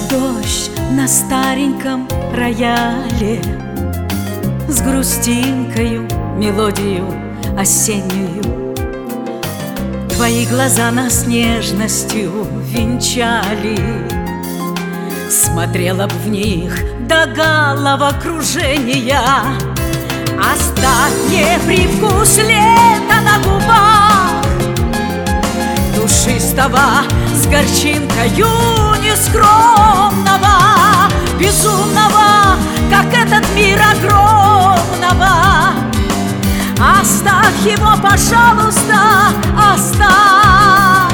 дождь на стареньком рояле, с грустинкою мелодию осеннюю. Твои глаза нас нежностью венчали, смотрела б в них до головокружения. Оставь мне привкус лета на губах, душистого с горчинкою нескромного, безумного, как этот мир огромного. Оставь его, пожалуйста, оставь.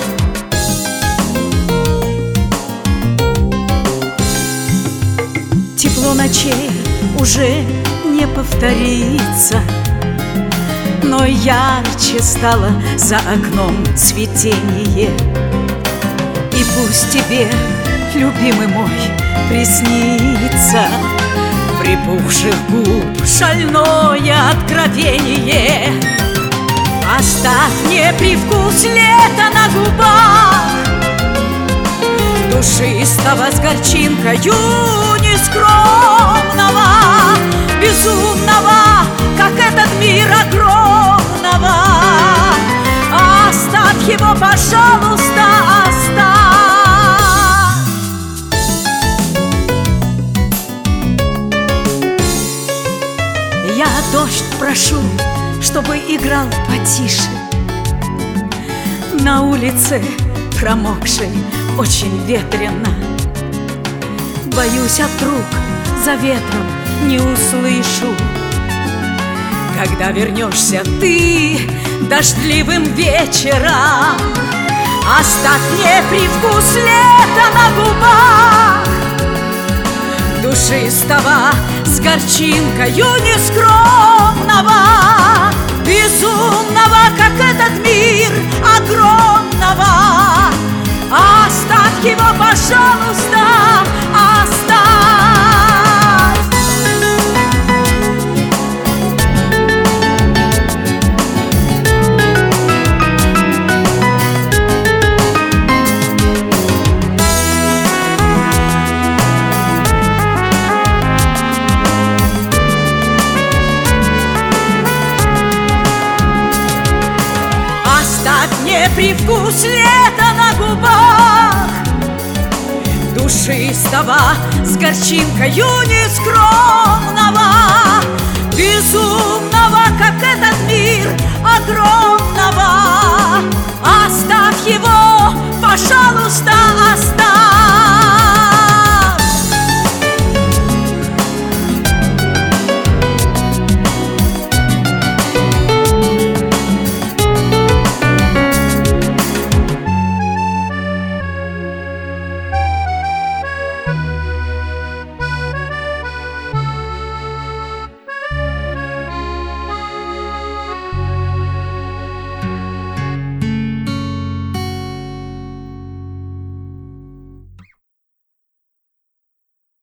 Тепло ночей уже не повторится, но ярче стало за окном цветение. И пусть тебе, любимый мой, приснится припухших губ шальное откровение. Оставь мне привкус лета на губах, душистого с горчинкою нескромного, безумного, как этот мир огромного. Оставь его, пожалуйста, оставь. Я дождь прошу, чтобы играл потише. На улице промокшей очень ветрено. Боюсь, а вдруг за ветром не услышу, когда вернешься ты дождливым вечером. Оставь мне привкус лета на губах, душистого с горчинкою нескромного, безумного, как этот мир огромного. Оставь его, пожалуйста, оставь. Оставь мне привкус лета на губах, душистого с горчинкою нескромного, безумного, как этот мир огромного. Оставь его, пожалуйста,